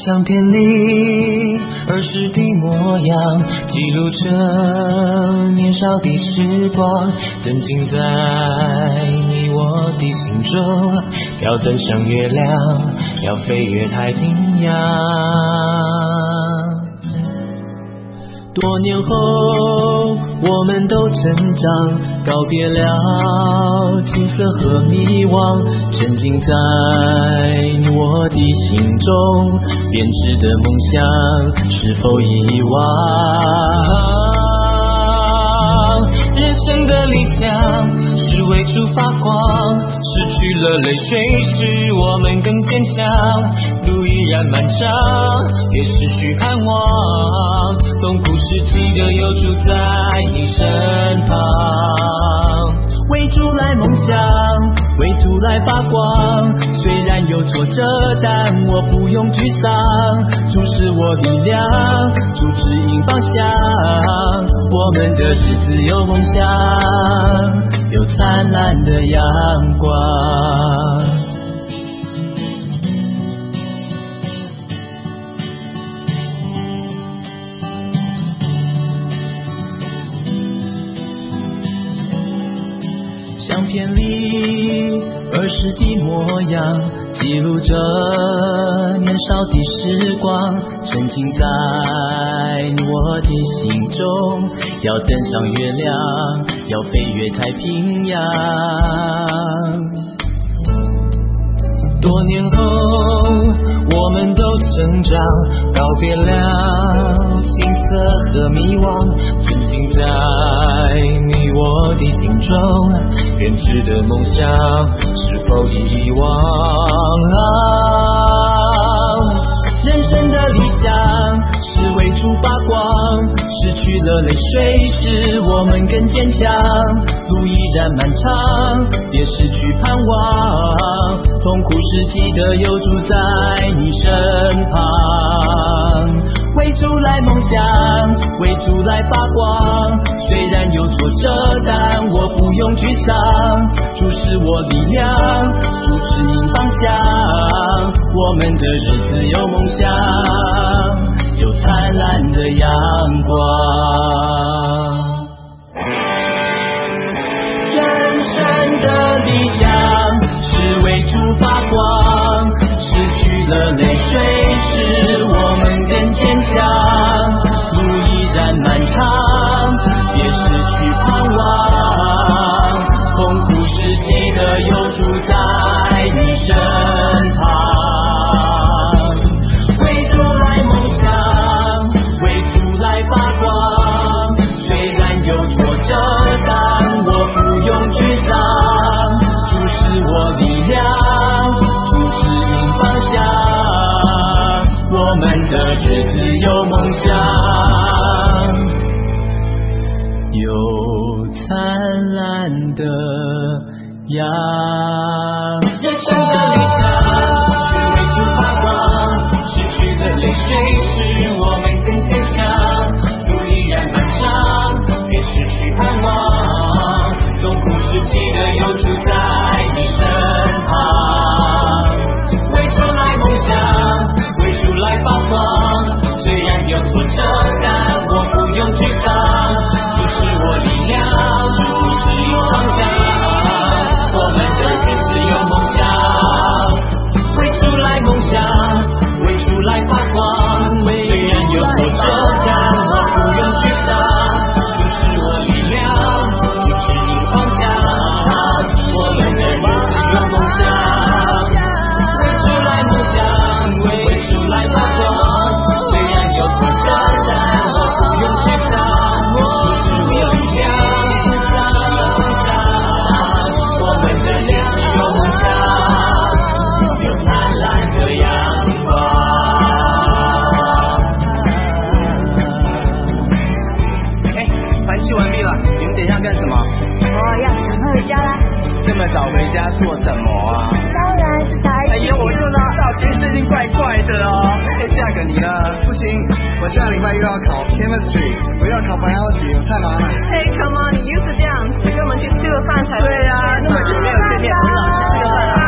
相片里儿时的模样，记录着年少的时光，沉浸在你我的心中，要登上月亮，要飞越太平洋。多年后我们都成长，告别了青涩和迷惘，沉浸在你我的心中，编织的梦想是否遗忘？人生的理想是为处发光，失去了泪水使我们更坚强，路依然漫长，别失去盼望，痛苦时记得有主在你身旁。为主来梦想，为主来发光，虽然有挫折但我不用沮丧，主是我力量，主指引方向，我们的日子有梦想，有灿烂的阳光。相片里儿时的模样，记录着年少的时光，沉浸在你我的心中，要登上月亮，要飞越太平洋。多年后我们都成长，告别了青涩和迷惘，沉浸在你我的心中，编织的梦想是否遗忘？人生的理想是为主发光，失去了泪水使我们更坚强，路依然漫长，别失去盼望，痛苦时记得有主在你身旁。为主来梦想，为主来发光，虽然有挫折但我不用沮丧，主是我力量，主指引方向，我们的日子有梦想，有灿烂的阳光。人生的理想是为主发光，失去了泪水使我们更坚强，路依然漫长，别失去盼望，痛苦时记得有主在你身旁。为主来梦想，为主来发光，虽然有挫折但我不用沮丧，主是我力量，主指引方向，我们的日子有梦想，有灿烂的阳光。人生的理想是为主发光，失去的泪水使我们更坚强，路依然漫长，别失去盼望，痛苦时记得有主在你身旁。为主来梦想，为主来发光，虽然有挫折但我不用沮丧，主是我力量，主指引方向，我们的日子有梦想。为主来梦想，为主来发光，虽然有挫折但我不用沮丧，主是我力量，主指引方向，我们的日子有梦想。为主来梦想，为主来发光，虽然有挫折但我不用沮丧，主是我力量，主指引方向，我们的日子有梦想，有灿烂的阳光。 盘戏完毕了，你们等一下干什么？ 要赶快回家啦。 这么早回家做什么啊？ 当然是打哎呀，我就知道今天最近怪怪的哦。哎，嫁给你了，不行，我下礼拜又要考 chemistry， 我又要考 biology， 我太忙了。 Hey come on， 你又是这样，跟我们去吃个饭才对。 对呀，那么久没有见面，我们吃个饭啊。